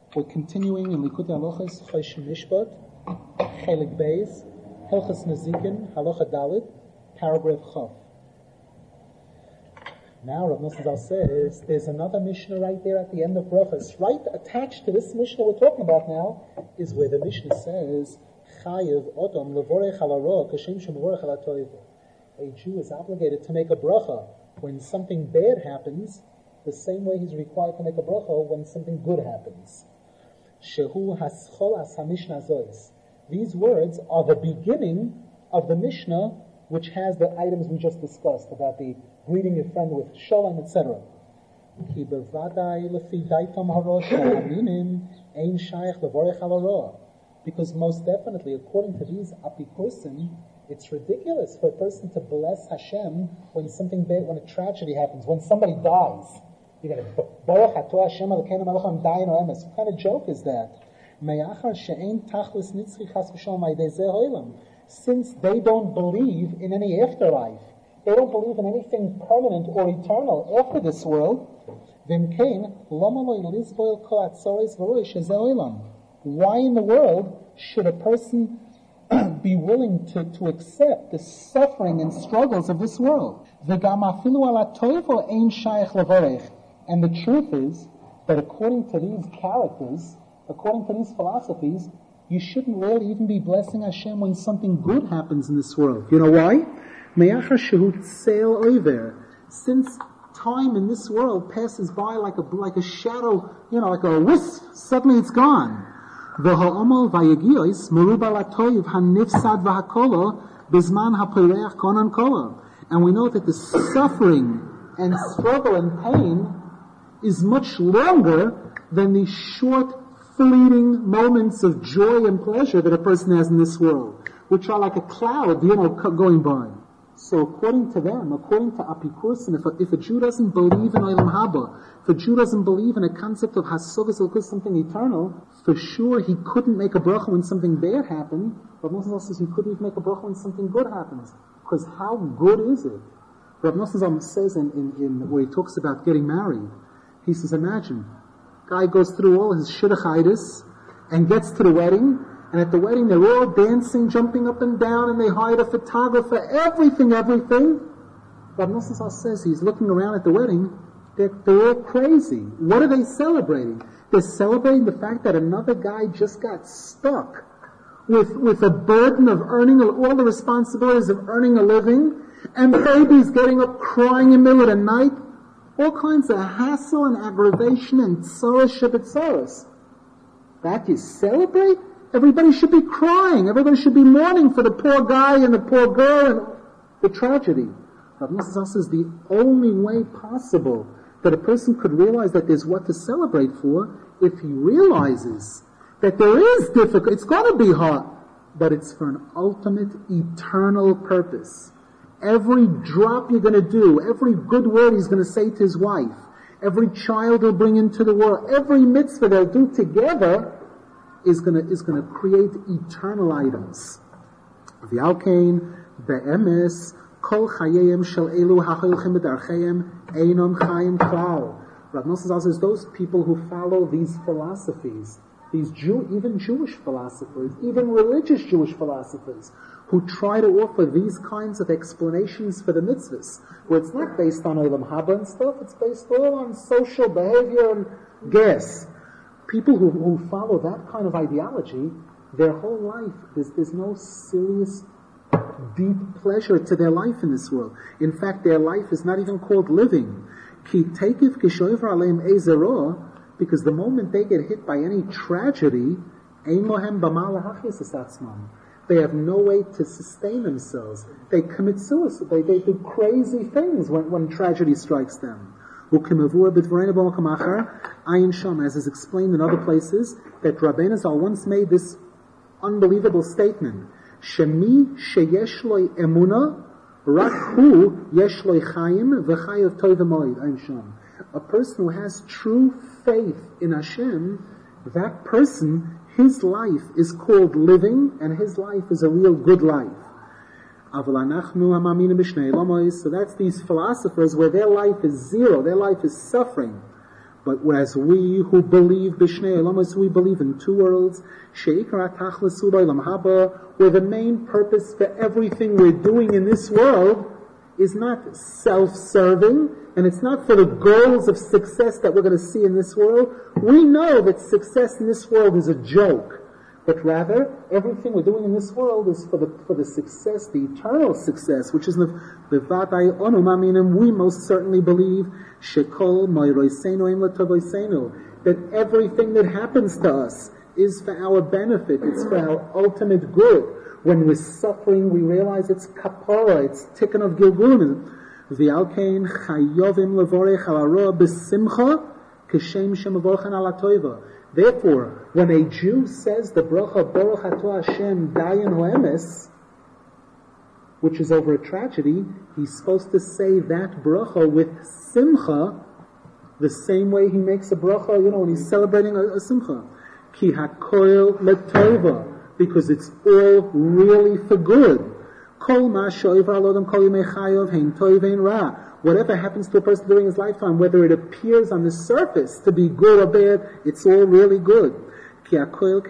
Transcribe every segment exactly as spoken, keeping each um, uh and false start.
We're continuing in Likutei Halachos, Chosh Mishpat, Chelik Beis, Hilchos Nezikin, Halacha Dalit, paragraph Chaf. Now Rav Nosson Zal says there's another Mishnah right there at the end of Brachos. Right attached to this Mishnah we're talking about now is where the Mishnah says, Chayev Odom Levorech Al Hara Kashem Shemevorech Al HaTov. A Jew is obligated to make a bracha when something bad happens, the same way he's required to make a bracha when something good happens. Shehu haschol as ha-mishnah zois. These words are the beginning of the Mishnah, which has the items we just discussed about the greeting your friend with shalom, et cetera. Ki bevadai lefi daitam hara sha'aminim ein shaykh levorech al hara. Because most definitely, according to these apikusim, it's ridiculous for a person to bless Hashem when something bad, when a tragedy happens, when somebody dies. You're going to Baruch Atah Hashem Elokeinu Melech HaMdayin Oemes. What kind of joke is that? Me'achar she'ein tachlis nitzchi chas v'shalom ha'idei zeh ha'olam. Since they don't believe in any afterlife, they don't believe in anything permanent or eternal after this world, v'imkein lama lo yilizboil kol atzoros v'roi shezeh ha'olam. Why in the world should a person be willing to, to accept the suffering and struggles of this world? V'gam afilu ala toivo ein shaykh levorech. And the truth is that according to these characters, according to these philosophies, you shouldn't really even be blessing Hashem when something good happens in this world. You know why? Since time in this world passes by like a like a shadow, you know, like a wisp, suddenly it's gone. And we know that the suffering and struggle and pain is much longer than the short, fleeting moments of joy and pleasure that a person has in this world, which are like a cloud, you know, going by. So according to them, according to Apikusim, if a, if a Jew doesn't believe in Olam Haba, if a Jew doesn't believe in a concept of Hasogis Elokus, something eternal, for sure he couldn't make a bracha when something bad happened, but Rav Nosson says he couldn't even make a bracha when something good happens. Because how good is it? Rav Nosson says in, in, in where he talks about getting married, he says, imagine, guy goes through all his shidduchaitis and gets to the wedding, and at the wedding they're all dancing, jumping up and down, and they hired a photographer, everything, everything. Rav Nosson says he's looking around at the wedding, they're, they're all crazy. What are they celebrating? They're celebrating the fact that another guy just got stuck with, with a burden of earning, all the responsibilities of earning a living, and babies getting up crying in the middle of the night. All kinds of hassle and aggravation and tzoros shebetzoros. That you celebrate? Everybody should be crying. Everybody should be mourning for the poor guy and the poor girl and the tragedy. Rav Nosson says the only way possible that a person could realize that there's what to celebrate for if he realizes that there is difficult, it's going to be hard, but it's for an ultimate eternal purpose. Every drop you're going to do, every good word he's going to say to his wife, every child he'll bring into the world, every mitzvah they'll do together is going to, is going to create eternal items. V'alkein be'emes kol chayim shel elu ha'cholchim b'darcheim einom chayim klal. Rav Nosson says those people who follow these philosophies, these Jew, even Jewish philosophers, even religious Jewish philosophers, who try to offer these kinds of explanations for the mitzvahs, where it's not based on Olam Haba and stuff, it's based all on social behavior and guess. People who, who follow that kind of ideology, their whole life, there's, there's no serious, deep pleasure to their life in this world. In fact, their life is not even called living. Ki tekiv kishoiver aleim ezero, because the moment they get hit by any tragedy, ein lohem bama lahachis es atzmam. They have no way to sustain themselves. They commit suicide. They, they do crazy things when, when tragedy strikes them. As is explained in other places, that Rabbeinu Zal once made this unbelievable statement: Shemi sheyesh lo emuna, rak hu yesh lo chayim v'chayav tov v'moed. Ein Sham. A person who has true faith in Hashem, that person, his life is called living, and his life is a real good life. So that's these philosophers where their life is zero, their life is suffering. But whereas we who believe b'shnei olamas, we believe in two worlds, sheikar tachlis b'olam haba, where the main purpose for everything we're doing in this world is not self-serving, and it's not for the goals of success that we're going to see in this world. We know that success in this world is a joke, but rather everything we're doing in this world is for the for the success, the eternal success, which is the v'vaday onu maminim. We most certainly believe shekol moiroseinu im letovoseinu, that everything that happens to us is for our benefit. It's for our ultimate good. When we're suffering, we realize it's kapara, it's tikkun of gilgulim. V'alkein chayovim levorech al hara b'simcha kishem shemavorchen al hatoiva. Therefore, when a Jew says the bracha Baruch Atah Hashem Dayan Ho'emes, which is over a tragedy, he's supposed to say that bracha with simcha, the same way he makes a bracha, you know, when he's celebrating a, a simcha. Ki hakoil letova, because it's all really for good. Kol ma shoivar alodam kol yimei chayov hein tov hein ra. Whatever happens to a person during his lifetime, whether it appears on the surface to be good or bad, it's all really good. It's all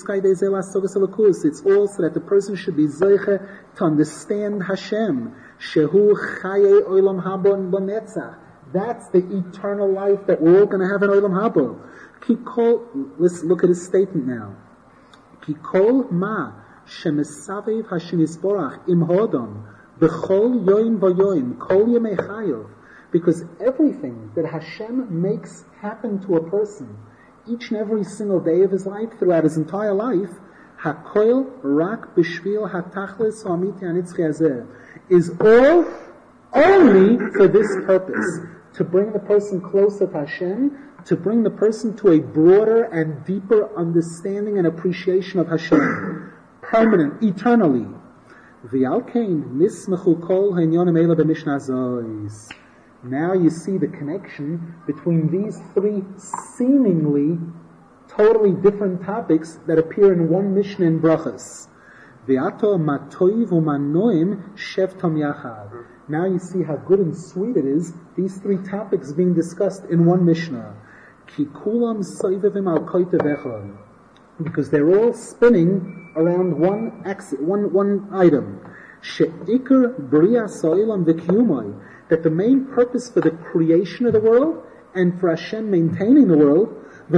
so that the person should be zeiche to understand Hashem. Shehu chaye olam haba b'netzach. That's the eternal life that we're all going to have in olam haba. Let's look at his statement now. Kikol ma shemesaviv Hashem yisborach im hodam b'chol yoim v'yoim kol yemei chayov, because everything that Hashem makes happen to a person each and every single day of his life, throughout his entire life, hakoil rak b'shvil hatachlis ha'amiti hanitzchi hazeh, is all only for this purpose, to bring the person closer to Hashem, to bring the person to a broader and deeper understanding and appreciation of Hashem, permanent, eternally. V'alkein nismechu kol ha'inyonim eila b'mishnah zois. Now you see the connection between these three seemingly totally different topics that appear in one Mishnah in Brachas. V'ato matoiv u'manoim shevtom yachad. Now you see how good and sweet it is, these three topics being discussed in one Mishnah. Ki kulam soivevim al koitev echad. Because they're all spinning around one axis, one, one item. She'ikar bria so'ilam v'kiyumai. That the main purpose for the creation of the world and for Hashem maintaining the world,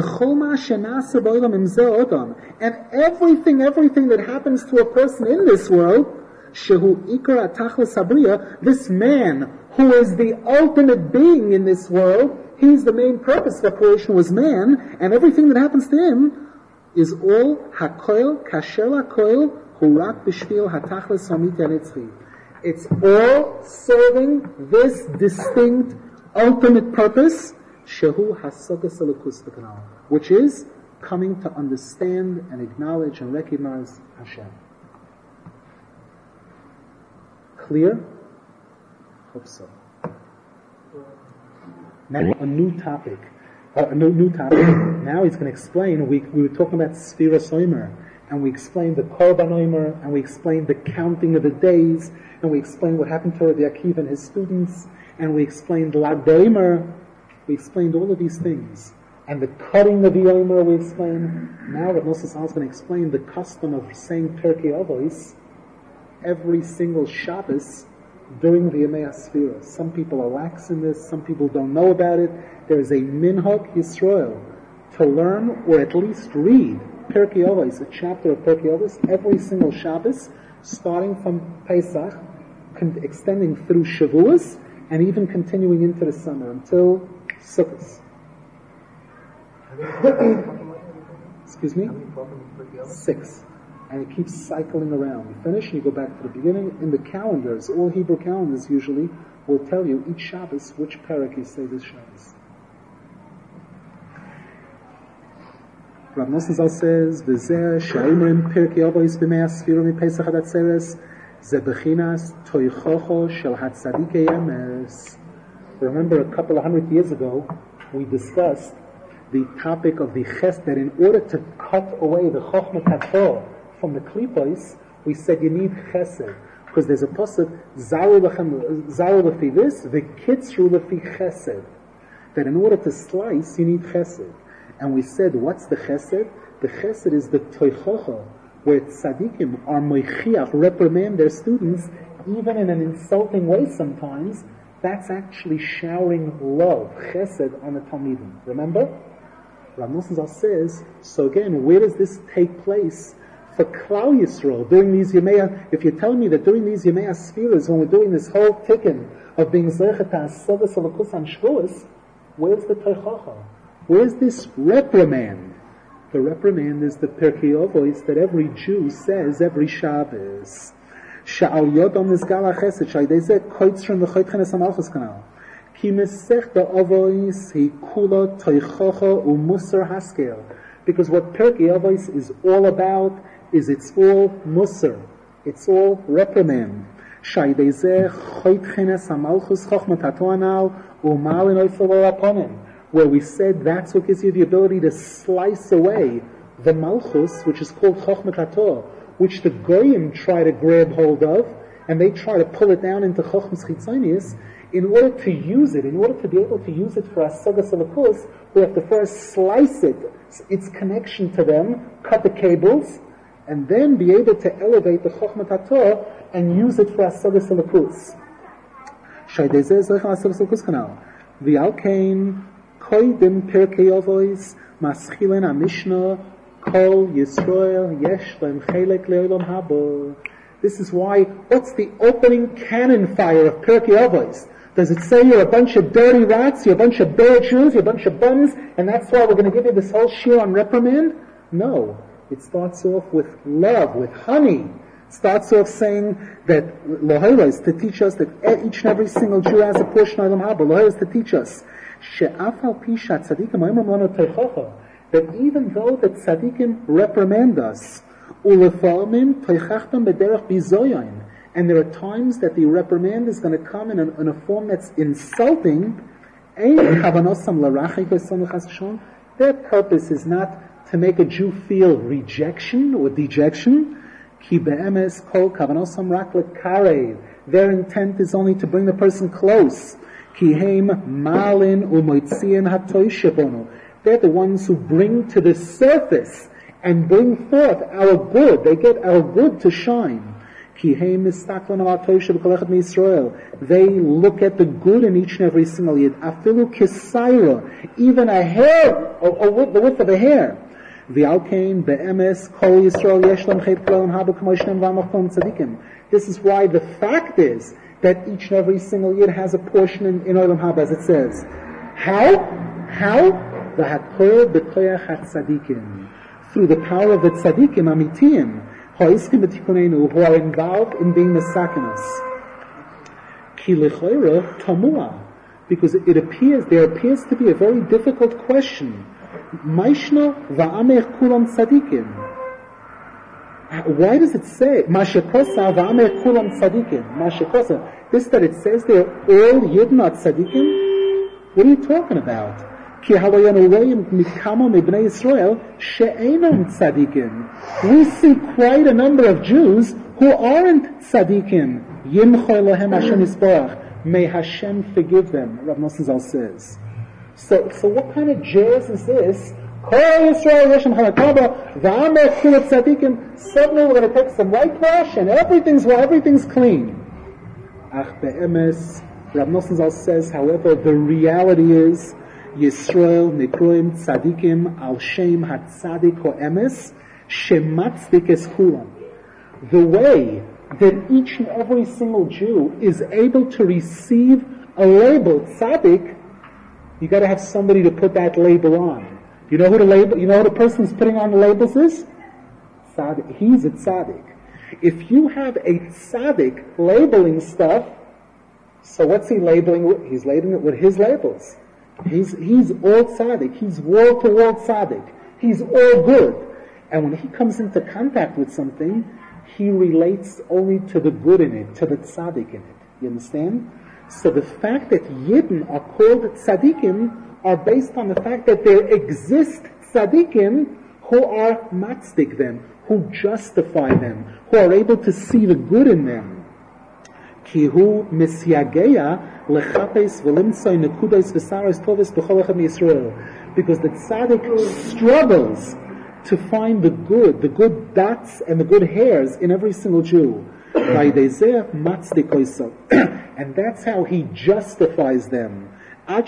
and everything, everything that happens to a person in this world, this man who is the ultimate being in this world, he's the main purpose for creation was man, and everything that happens to him is all hakoil, kasher lakoil, hurak b'shvil hatachlis hamiti hanitzchi. It's all serving this distinct, ultimate purpose, shehu hasagas elokus v'kanal, which is coming to understand and acknowledge and recognize Hashem. Clear? Hope so. Now a new topic. Uh, a new, new topic. Now he's going to explain. We, we were talking about Sfira Soimer, and we explained the Korban Omer, and we explained the counting of the days, and we explained what happened to Rabbi Akiva and his students, and we explained Lag B'Omer. We explained all of these things. And the cutting of the Omer we explained. Now Rabbi Moses Al is going to explain the custom of saying Pirkei Avos every single Shabbos during the Yemei HaSfira. Some people are lax in this, some people don't know about it. There is a Minhag Yisrael to learn, or at least read, Pirkei Avos, a chapter of Pirkei Avos, every single Shabbos, starting from Pesach, con- extending through Shavuos, and even continuing into the summer until Sukkot. Excuse me? Six. And it keeps cycling around. You finish and you go back to the beginning. In the calendars, all Hebrew calendars usually will tell you each Shabbos which parak you say this Shabbos. Rav Nosson Zal says, "V'zeh sha'imrim Pirkei Avos b'mei HaSfira mipesach ad atzeres ze bechinas toichocho shel hatzadikei emes." Remember, a couple of hundred years ago, we discussed the topic of the ches, that in order to cut away the chochmat haTorah from the klipos, we said you need chesed, because there's a pasuk zaru lefi this, the kitzru lefi chesed. that in order to slice, you need chesed. And we said, what's the chesed? The chesed is the toichocha, where tzaddikim are moichiach, reprimand their students, even in an insulting way sometimes. That's actually showering love, chesed, on the Talmidim. Remember? Rav Nosson Zal says, so again, where does this take place? For Klal Yisrael, during these Yemei, if you're telling me that during these Yemei Asfiras, when we're doing this whole tikkun of being Zeichet HaSavas Alakus on Shavuos, where's the Teichacha? Where's this reprimand? The reprimand is the Pirkei Avos that every Jew says every Shabbos. Sha'al Yodam Nizgal HaChesed, Sha'idezeh Koitzrim V'choitchenes HaMalchus Kanal. Ki Mesech Avos Hi Kula Teichacha U'Musar Haskel. Because what Pirkei Avos is all about is it's all Musar. It's all reprimand. Sha'idezeh Choitchenes HaMalchus Chochmat HaToanal U'Malin Oifel Aponim. Where we said that's what gives you the ability to slice away the Malchus, which is called Chochmat HaTorah, which the Goyim try to grab hold of, and they try to pull it down into Chochmas Chitzonius. In order to use it, in order to be able to use it for Asagas Alakus, we have to first slice it, its connection to them, cut the cables, and then be able to elevate the Chochmat HaTorah and use it for Asagas Alakus. Shaydezeh Zoichan Asagas Alakus Kanal. V'alkein Koidim Pirkei Avos Maschilin HaMishnah Kol Yisrael Yesh Lem Chelek Le'olam Haba. This is why, what's the opening cannon fire of Pirkei Avos? Does it say you're a bunch of dirty rats, you're a bunch of bad Jews, you're a bunch of bums, and that's why we're going to give you this whole shir on reprimand? No. It starts off with love, with honey. It starts off saying that Lohela is to teach us that each and every single Jew has a portion of Olam Haba. Lohela is to teach us that even though the tzaddikim reprimand us, and there are times that the reprimand is going to come in a, in a form that's insulting, their purpose is not to make a Jew feel rejection or dejection. Their intent is only to bring the person close. They're the ones who bring to the surface and bring forth our good. They get our good to shine. They look at the good in each and every single yid. Afilu kisaira, even a hair, or, or with the width of a hair. This is why the fact is that each and every single yid has a portion in, in Olam Haba, as it says. How? How? The hakol b'koyach hatzadikim. Through the power of the tzadikim, amitiyim, ha'iskim b'tikunenu, who are involved in being mesakenos. Ki lechoira tamua. Because it appears, there appears to be a very difficult question. Maishna va'amech kulam tzadikim. Why does it say Mashakosa v'amech kulam tzadikim? Mashakosa. This that it says they're all yidden are tzadikim? What are you talking about? Ki halayanu royim mikamo mibnei Yisrael she'enam tzadikim. We see quite a number of Jews who aren't tzadikim. Yimchoy lahem Hashem yisborach. May Hashem forgive them. Rav Nosson Zal says. So, so what kind of jazz is this? Suddenly we're going to take some whitewash and everything's well, everything's clean. Ach be'emes, Rav Nosson Zal says, however, the reality is Yisrael nikroim tzadikim al shem hatzadik ho emes shematzik es chulam. The way that each and every single Jew is able to receive a label tzaddik, you got to have somebody to put that label on. You know who the label, you know who the person who's putting on the labels is? Tzaddik. He's a tzaddik. If you have a tzaddik labeling stuff, so what's he labeling with? He's labeling it with his labels. He's, he's all tzaddik. He's wall to wall tzaddik. He's all good. And when he comes into contact with something, he relates only to the good in it, to the tzaddik in it. You understand? So the fact that Yidden are called tzaddikim are based on the fact that there exist tzaddikim who are matzdik them, who justify them, who are able to see the good in them. Ki hu misyageya lechapes v'limtzai nekudos v'saros tovis b'chol echad miYisrael. Because the tzaddik struggles to find the good, the good dots and the good hairs in every single Jew. And that's how he justifies them. To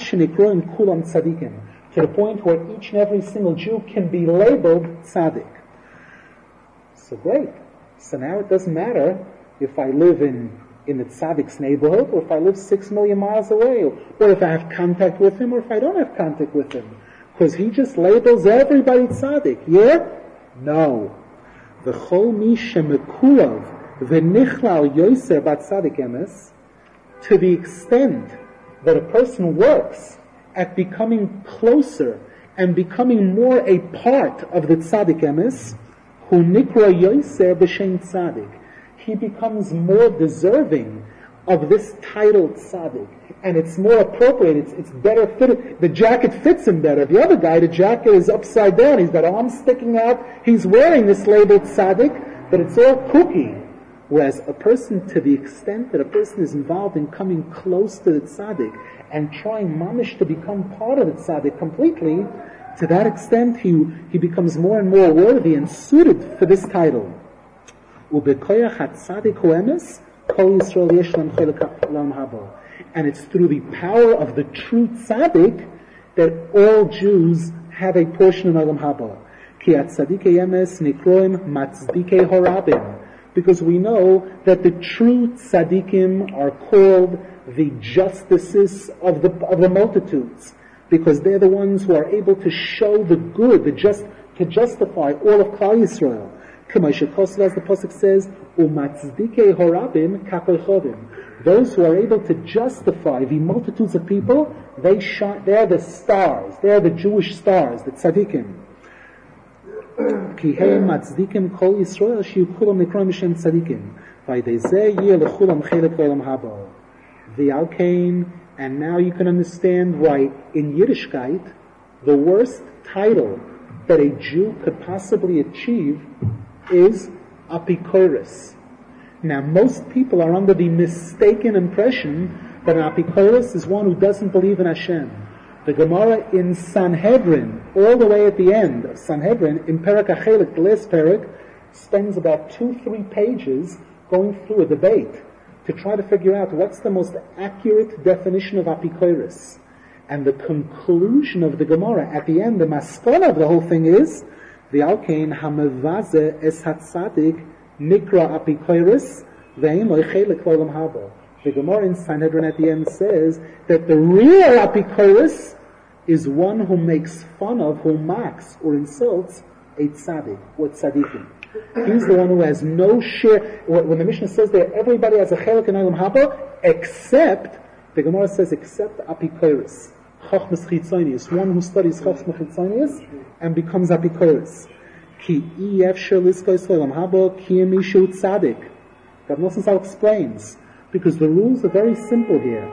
the point where each and every single Jew can be labeled tzaddik. So great. So now it doesn't matter if I live in, in the tzaddik's neighborhood, or if I live six million miles away, or, or if I have contact with him, or if I don't have contact with him. Because he just labels everybody tzaddik. Yeah? No. V'chol mi shemekulav v'nichlal yoser bat tzaddik emes, to the extent that a person works at becoming closer and becoming more a part of the tzaddik emes, hu nikra yoser b'shem tzaddik. He becomes more deserving of this title tzaddik. And it's more appropriate, it's, it's better fitted. The jacket fits him better. The other guy, the jacket is upside down, he's got arms sticking out, he's wearing this label tzaddik, but it's all kooky. Whereas a person, to the extent that a person is involved in coming close to the tzaddik and trying mamish to become part of the tzaddik completely, to that extent he, he becomes more and more worthy and suited for this title. Ubekoyach ha-tzaddik hu emes, kol Yisrael yesh lam chelek l'olam haba. And it's through the power of the true tzaddik that all Jews have a portion in Olam Haba. Ki atzadikei emes nikroim matzdikei horabim. Because we know that the true tzaddikim are called the justices of the of the multitudes, because they're the ones who are able to show the good, the just to justify all of Klal Yisrael. As the pasuk says, umatzdikei horabim kakochodim. Those who are able to justify the multitudes of people, they shine, they're the stars, they're the Jewish stars, the tzaddikim. Ki heim matzdikim kol Yisrael shiu kulam nikroim b'shem tzaddikim. V'aydei yeh lechulam chelek olam haba. V'alkein, and now you can understand why in Yiddishkeit, the worst title that a Jew could possibly achieve is apikoros. Now, most people are under the mistaken impression that an apikoros is one who doesn't believe in Hashem. The Gemara in Sanhedrin, all the way at the end of Sanhedrin, in Perek HaChelek, the last Perek, spends about two, three pages going through a debate to try to figure out what's the most accurate definition of apikoros. And the conclusion of the Gemara at the end, the maskana of the whole thing is, the Alkein hamevaze es hatzadik nikra apikoros ve'im lo chelek l'olam haba. The Gemara in Sanhedrin at the end says that the real apikoros is one who makes fun of, who mocks or insults a tzaddik or tzaddikim. He's the one who has no share. When the Mishnah says that everybody has a chelek in olam haba, except, the Gemara says, except apikoros. Chochmas chitzonius, one who studies chochmas chitzonius and becomes apikoros. Ki efshar liskos olam haba ki mishu tzaddik. Rav Nosson Zal explains, because the rules are very simple here.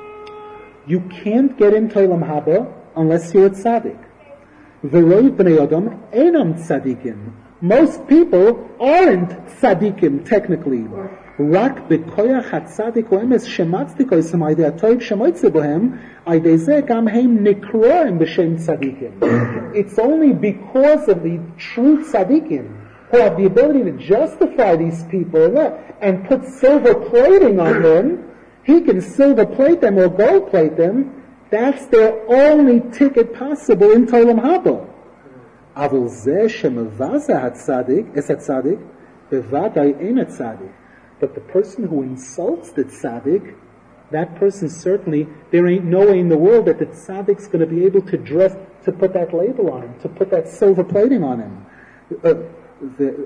You can't get into olam haba unless you're a tzaddik. V'roi b'nei adam einam tzaddikim. Most people aren't tzaddikim technically. Rak b'koyach hatzadik oemes shematzdik oisam aydei atoib shemoitze bohem aydei zeh gam heim nikroim b'shem tzaddikim. It's only because of the true tzaddikim who have the ability to justify these people and put silver plating on them. He can silver plate them or gold plate them. That's their only ticket possible in Olam Haba. Avol zeh shemavaza hatzadik es hatzadik bevadai ein hatzadik. But the person who insults the tzaddik, that person certainly, there ain't no way in the world that the tzaddik's going to be able to dress, to put that label on him, to put that silver plating on him. Uh, the,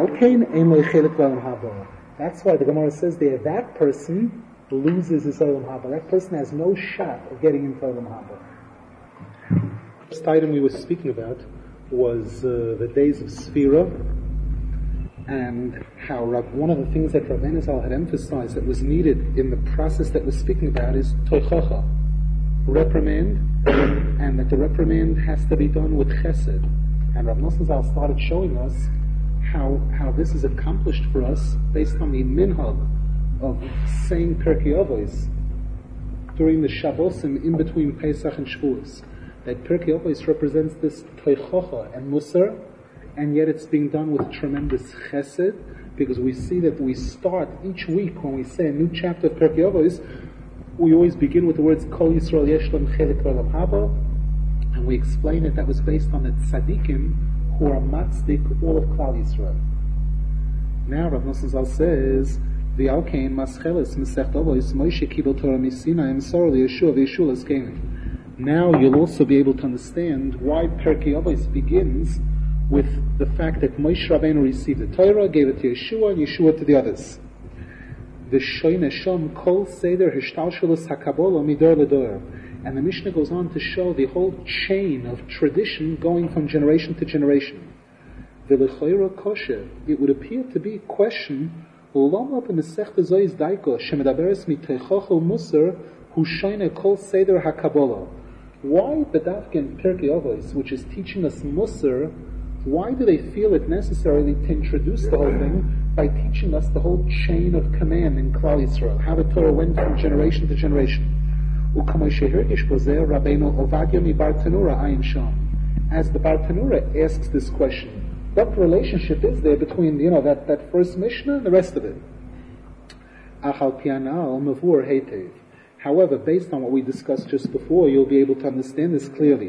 that's why the Gemara says there, that person loses his olam haba. That person has no shot of getting into olam haba. The first item we were speaking about was uh, the days of Sfira, and how Rav, one of the things that Rav Enazal had emphasized that was needed in the process that we're speaking about is toichacha, reprimand, and that the reprimand has to be done with chesed. And Rav Nosson Zal started showing us how how this is accomplished for us based on the minhag of saying Pirkei Avos during the Shabbosim in between Pesach and Shavuos. That Pirkei Avos represents this Toichocha and Musar, and yet it's being done with tremendous chesed, because we see that we start each week when we say a new chapter of Pirkei Avos, we always begin with the words Kol Yisrael Yesh Lam Chelik V'Olam Haba, and we explain that that was based on the tzaddikim who are matzdik all of Klal Yisrael. Now Rav Nosson Zal says, V'alkein Mascheles Masech Avos Moshe Kibel Torah Misinai Emsor LeYeshua V'Yeshua L'Skenim. Now you'll also be able to understand why Pirkei Avos begins with the fact that Moshe Rabbeinu received the Torah, gave it to Yeshua, and Yeshua to the others. The Shoyne Shom Kol Seder Hishtalshelos HaKabolah Midor Ledor. And the Mishnah goes on to show the whole chain of tradition going from generation to generation. V'lechoira kosher, it would appear to be a question, Lama b'Masechta Zois Daiko Shemedaberes Miteichoch U'Musar Hushoyne Kol Seder HaKabolah. Why Bedavkin Pirkei Avos, which is teaching us Musar, why do they feel it necessary to introduce the whole thing by teaching us the whole chain of command in Klal Yisrael, how the Torah went from generation to generation? As the Bar Tanura asks this question, what relationship is there between, you know, that, that first Mishnah and the rest of it? However, based on what we discussed just before, you'll be able to understand this clearly.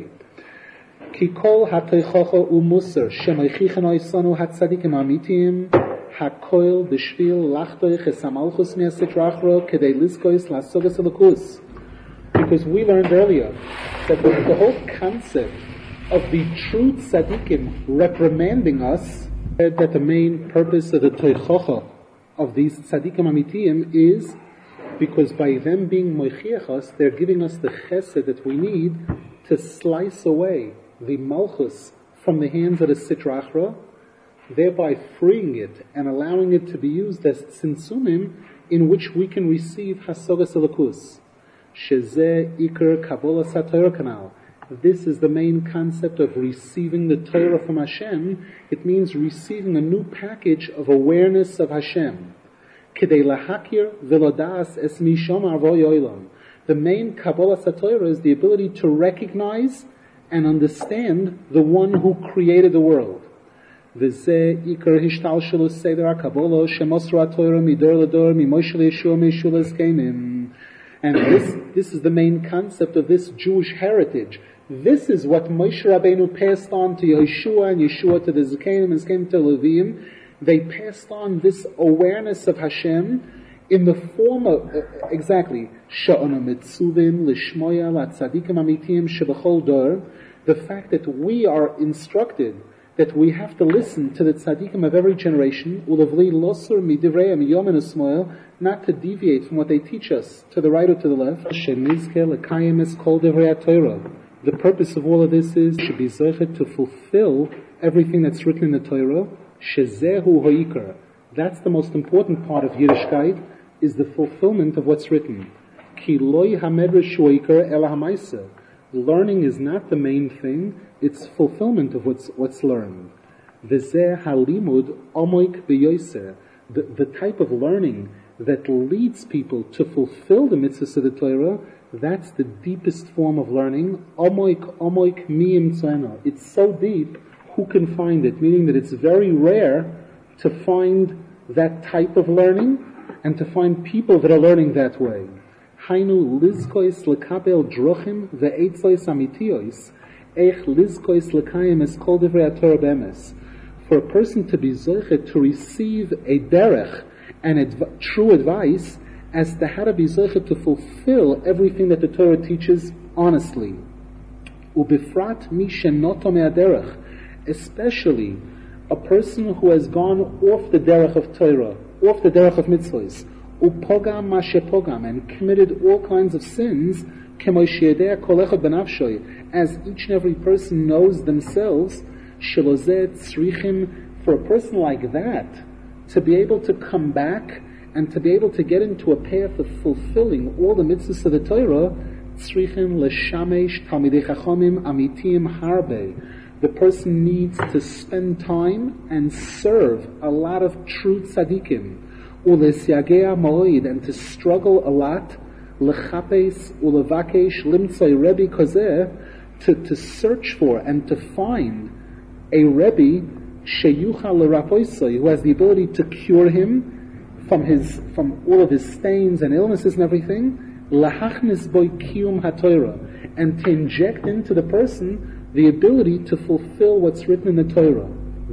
Kikol hatoichocho umusar shemaychichen oisanu hatzadikim amitim hakoil b'shvil lachtoich esamalchus mi'asitrachro kedei lizkois lasogas elokus. Because we learned earlier that the, the whole concept of the true tzadikim reprimanding us, that the main purpose of the toichocho of these tzadikim amitim is because by them being moichiach us, they're giving us the chesed that we need to slice away the malchus from the hands of the sitra achra, thereby freeing it and allowing it to be used as tzinsumim in which we can receive hasogas elokus. Shezeh ikar kabbalah satorah kanal. This is the main concept of receiving the Torah from Hashem. It means receiving a new package of awareness of Hashem. Kedei lahakir velodas es mishom arvo yoilam. The main kabbalah satorah is the ability to recognize and understand the one who created the world. V'zeh ikar hishtalshelus seder HaKabolah shemosra Torah midor ledor mimoshe leYeshua meYeshua l'Skenim. And this, this is the main concept of this Jewish heritage. This is what Moshe Rabbeinu passed on to Yeshua, and Yeshua to the Zkenim, and Zkenim to Levim. They passed on this awareness of Hashem in the form of, uh, exactly, Sha'ana mitzuvim lishmoya latzadikim amitim shebechol dor, the fact that we are instructed that we have to listen to the tzadikim of every generation, ulavli losur midivreim yom and usmoel, not to deviate from what they teach us to the right or to the left. Shemizke lekayim es kol divrei Torah. The purpose of all of this is should be zeichet to fulfill everything that's written in the Torah. Shezehu hoikar. That's the most important part of Yiddishkeit, is the fulfillment of what's written. Ki loy hamedrash hoikar ela hamaisa. Learning is not the main thing, it's fulfillment of what's what's learned. V'zeh halimud omoik b'yoser. The the type of learning that leads people to fulfill the mitzvahs of the Torah, that's the deepest form of learning. Omoik omoik miyim tzena. It's so deep, who can find it? Meaning that it's very rare to find that type of learning and to find people that are learning that way. Hainu lizkois lekabel drochim ve'etzlois amitiois ech lizkois lekayim es kol divrei Torah bemes. For a person to be zoichet to receive a derech and adv- true advice as to how to be zoichet to fulfill everything that the Torah teaches honestly. Ubifrat mi shenoto me'aderech, especially a person who has gone off the derech of Torah, off the derech of mitzvahs, upogam mashepogam, and committed all kinds of sins, as each and every person knows themselves, for a person like that to be able to come back and to be able to get into a path of fulfilling all the mitzvahs of the Torah, the person needs to spend time and serve a lot of true tzaddikim. ulesyagea moed, and to struggle a lot, lechapes ulevakesh limtzoi Rebbe kozeh, to to search for and to find a Rebbe sheyuchal l'rapoisoi, who has the ability to cure him from his from all of his stains and illnesses and everything, lahachnis boy kiyum haTorah, and to inject into the person the ability to fulfill what's written in the Torah.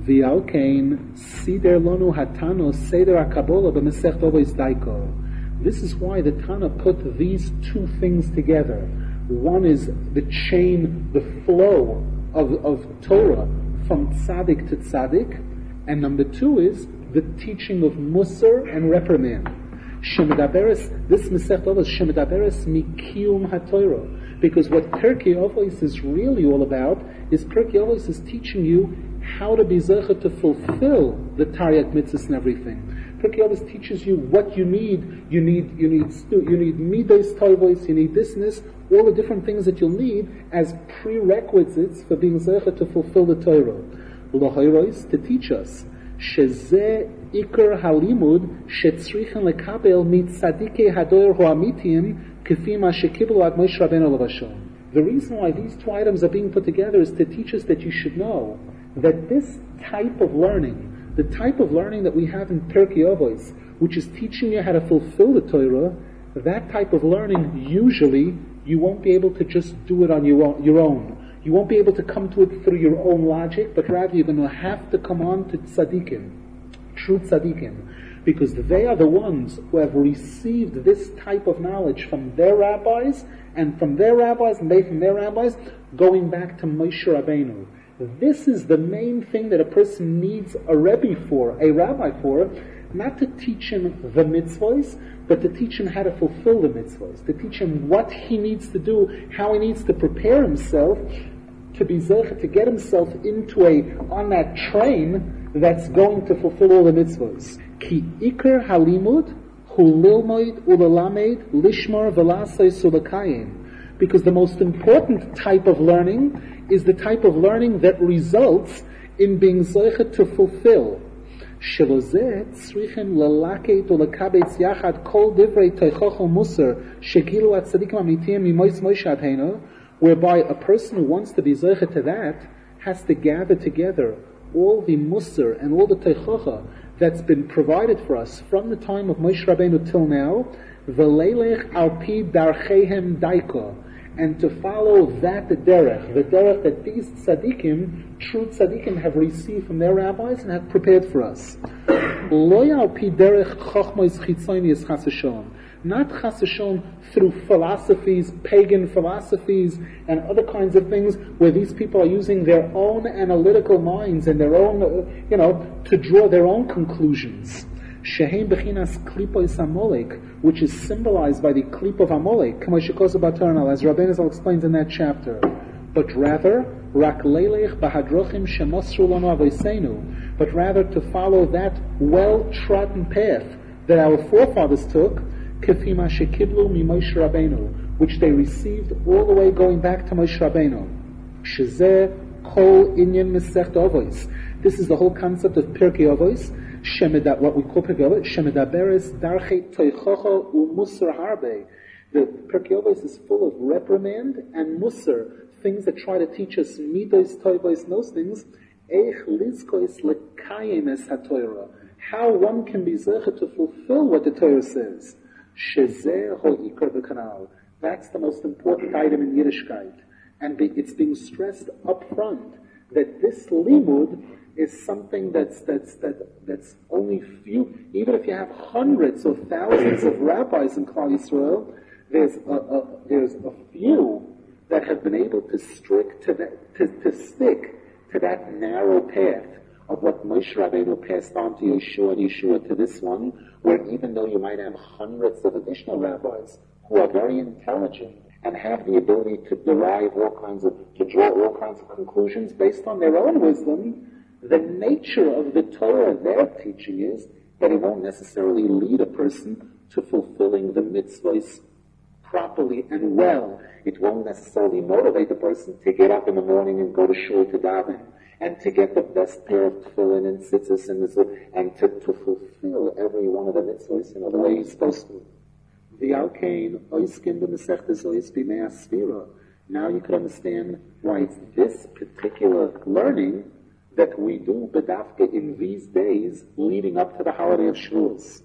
V'alkein sider lonu hatano seder hakabola b'mesech Avos daiko. This is why the Tana put these two things together. One is the chain, the flow of, of Torah from tzaddik to tzaddik, and number two is the teaching of Musar and reprimand. Shemedaberes, this Masech Avos, Shemedaberes mikiyum haTorah. Because what Pirkei Avos is really all about is Pirkei Avos is teaching you how to be zecher to fulfill the Taryag mitzvahs and everything. Pirkei Avos teaches you what you need. You need, you need, you need midos tovos, you need this and this, all the different things that you'll need as prerequisites for being zecher to fulfill the Torah. L'hoiros, to teach us. Shezeh ikar halimud shetzrichen lekabel mit tzadikei hadoyer ho'amitim k'fi ma shekiblu ad Moshe Rabbeinu l'vashon. The reason why these two items are being put together is to teach us that you should know that this type of learning, the type of learning that we have in Pirkei Avos, which is teaching you how to fulfill the Torah, that type of learning, usually, you won't be able to just do it on your own. Your own. You won't be able to come to it through your own logic, but rather you're going to have to come on to tzaddikim, true tzaddikim, because they are the ones who have received this type of knowledge from their rabbis, and from their rabbis, and they from their rabbis, going back to Moshe Rabbeinu. This is the main thing that a person needs a Rebbe for, a rabbi for, not to teach him the mitzvahs, but to teach him how to fulfill the mitzvahs, to teach him what he needs to do, how he needs to prepare himself to be zecher, to get himself into a, on that train that's going to fulfill all the mitzvahs. Ki ikar halimud hu lilmoid ulalamed lishmar velasei sulakayim. Because the most important type of learning is the type of learning that results in being zecher to fulfill. Shelozeh tzrichen lelaket ulakabetz yachad kol divrei teichochel musar shegilu at tzadikim amitiyim mimois Moshe Rabbeinu, whereby a person who wants to be zecher to that has to gather together all the musar and all the teichocha that's been provided for us from the time of Moshe Rabbeinu till now, v'leilech al pi darchehem daiko, and to follow that the derech, the derech that these tzaddikim, true tzaddikim, have received from their rabbis and have prepared for us. Lo al pi derech chochmos chitzonius chas v'sholom, not chas v'sholom through philosophies, pagan philosophies, and other kinds of things where these people are using their own analytical minds and their own, uh, you know, to draw their own conclusions. Shehem bechinas klipos Amalek, which is symbolized by the klip of Amalek, as Rabbeinu Zal explains in that chapter. But rather, rak leilech bahadrochim shemosru lanu avoseinu, but rather to follow that well-trodden path that our forefathers took, k'fi ma shekiblu mi Moshe Rabbeinu, which they received all the way going back to Moshe Rabbeinu. Shezeh kol inyan Masech Avos. This is the whole concept of Pirkei Avos. Shemeda, what we call Pirkei Avos, Shemedaberes darchei toichocho u'musar harbe. The Pirkei Avos is full of reprimand and musar, things that try to teach us midos, toivos, those things. Eich lizkois lekayim es haTorah. How one can be zecher to fulfill what the Torah says. Shezeh ho'ikar v'kanal. That's the most important item in Yiddishkeit, and be, it's being stressed up front that this limud is something that's that's that that's only few. Even if you have hundreds or thousands of rabbis in Klal Yisrael, there's a, a there's a few that have been able to stick to that to, to stick to that narrow path of what Moshe Rabbeinu passed on to Yeshua and Yeshua to this one, where even though you might have hundreds of additional rabbis who are very intelligent and have the ability to derive all kinds of to draw all kinds of conclusions based on their own wisdom, the nature of the Torah they're teaching is that it won't necessarily lead a person to fulfilling the mitzvahs properly and well, it won't necessarily motivate the person to get up in the morning and go to shul to daven, and to get the best pair of tefillin and tzitzis and this, and to, to fulfill every one of the mitzvahs, you know, the way he's supposed to. V'alkein oiskin b'mesechtes ois b'mei asfira. Now you can understand why it's this particular learning that we do bedafka in these days leading up to the holiday of Shavuos.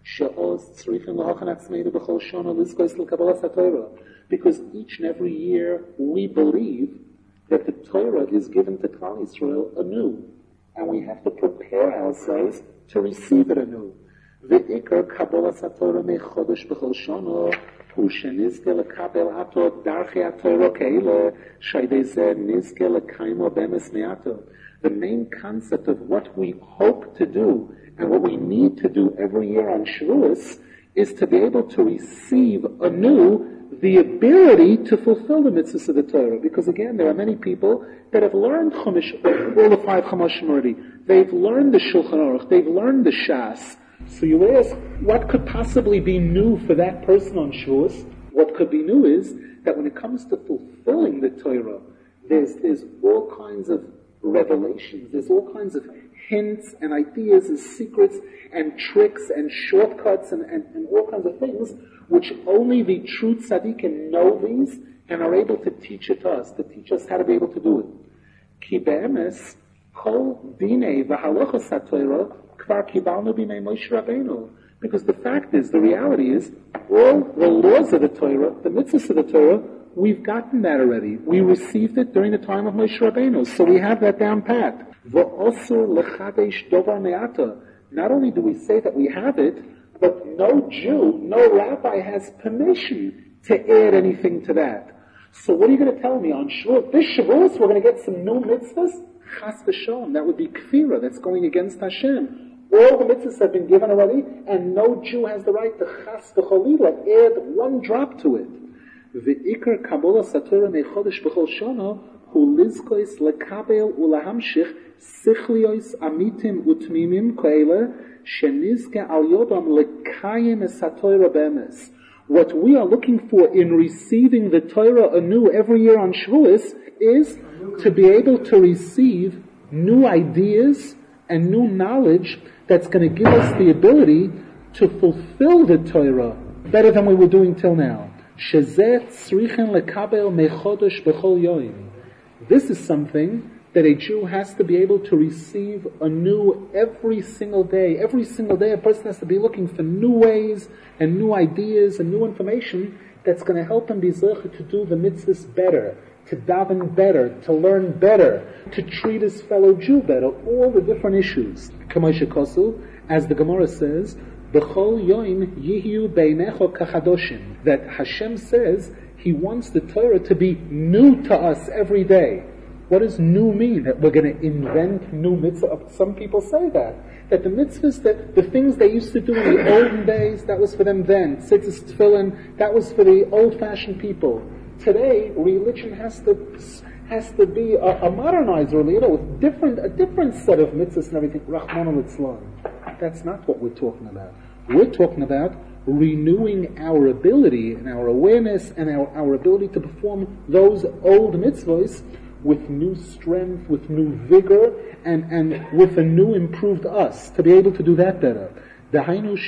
Because each and every year we believe that the Torah is given to Klal Yisrael anew, and we have to prepare ourselves to receive it anew. V'ikar Kabbalas HaTorah mechodesh b'chol shana hu shenizke lekabel ato darchei HaTorah keile shaydei zeh nizke lekaimo bemes me'ato. The main concept of what we hope to do and what we need to do every year on Shavuos is to be able to receive anew the ability to fulfill the mitzvahs of the Torah. Because again, there are many people that have learned Chumash, all the five Chumashim already. They've learned the Shulchan Aruch, they've learned the Shas. So you ask, what could possibly be new for that person on Shavuos? What could be new is that when it comes to fulfilling the Torah, there's, there's all kinds of revelations, there's all kinds of hints and ideas and secrets and tricks and shortcuts and, and, and all kinds of things which only the true tzaddikim know these and are able to teach it to us, to teach us how to be able to do it. Ki be'emes kol dinei v'halachos haTorah kvar kibalnu b'nei Moshe Rabbeinu. Because the fact is, the reality is, all the laws of the Torah, the mitzvahs of the Torah, we've gotten that already. We received it during the time of Moshe Rabbeinu, so we have that down pat. V'osur lechadesh dovar me'ata. Not only do we say that we have it, but no Jew, no rabbi has permission to add anything to that. So what are you going to tell me on Shavuot? This Shavuot, we're going to get some new mitzvahs? Chas v'shalom. That would be kfira. That's going against Hashem. All the mitzvahs have been given already, and no Jew has the right to chas v'cholila, add one drop to it. V'ikar kabbalas haTorah mechodesh b'chol shana hu lizkois lekabel ulahamshich sichliois amitim utmimim koele shenizke al yodam lekayim es haTorah bemes. What we are looking for in receiving the Torah anew every year on Shavuos is to be able to receive new ideas and new knowledge that's going to give us the ability to fulfill the Torah better than we were doing till now. This is something that a Jew has to be able to receive anew every single day. Every single day a person has to be looking for new ways and new ideas and new information that's going to help him be zeicha to do the mitzvahs better, to daven better, to learn better, to treat his fellow Jew better, all the different issues. Kamoshe Kosu, as the Gemara says, B'chol yoim yihiu beinecho kachadoshim, that Hashem says He wants the Torah to be new to us every day. What does new mean? That we're going to invent new mitzvahs? Some people say that. That the mitzvahs, that the things they used to do in the olden days, that was for them then. Tzitzis tefillin, that was for the old-fashioned people. Today, religion has to has to be a, a modernized religion with different a different set of mitzvahs and everything. Rahman al-Islam. That's not what we're talking about. We're talking about renewing our ability and our awareness and our, our ability to perform those old mitzvahs with new strength, with new vigor, and, and with a new improved us, to be able to do that better. That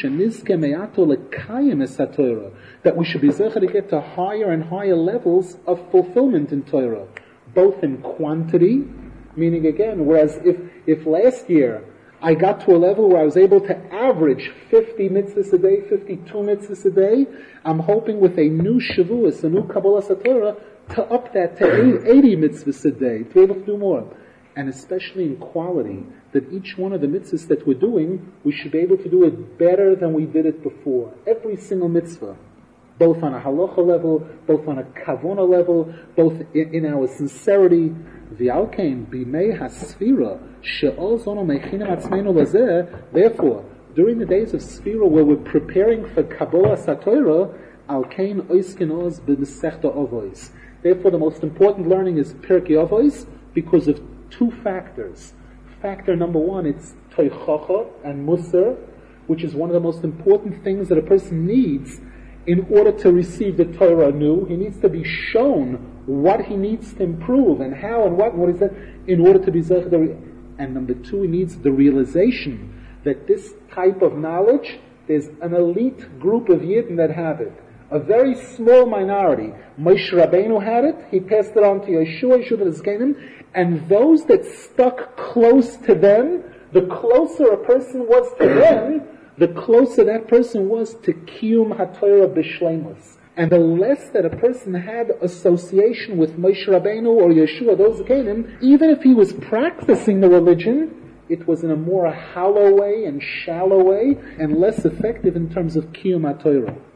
we should be zeicha to get to higher and higher levels of fulfillment in Torah, both in quantity, meaning again, whereas if, if last year I got to a level where I was able to average fifty mitzvahs a day, fifty-two mitzvahs a day, I'm hoping with a new Shavuos, a new Kabbalas HaTorah, to up that to eighty mitzvahs a day, to be able to do more. And especially in quality, that each one of the mitzvahs that we're doing, we should be able to do it better than we did it before. Every single mitzvah. Both on a halacha level, both on a kavona level, both in, in our sincerity. V'alkein b'mei hasfira she'ol zono meichinem atzmeinu lazeh. Therefore, during the days of Sfira, where we're preparing for Kabbalas HaTorah, alkein oiskin oz b'mesechta ovois. Therefore, the most important learning is Pirkei Avos because of two factors. Factor number one, it's toichacha and musar, which is one of the most important things that a person needs in order to receive the Torah anew. He needs to be shown what he needs to improve and how and what and what is that in order to be Zech. And number two, he needs the realization that this type of knowledge, there's an elite group of Yidden that have it. A very small minority. Moshe Rabbeinu had it, he passed it on to Yeshua, Yeshua Zkanim, and those that stuck close to them, the closer a person was to them, the closer that person was to Kiyum HaTorah B'Shleimus. And the less that a person had association with Moshe Rabbeinu or Yeshua, those Zkanim, even if he was practicing the religion, it was in a more hollow way and shallow way and less effective in terms of Kiyum HaTorah.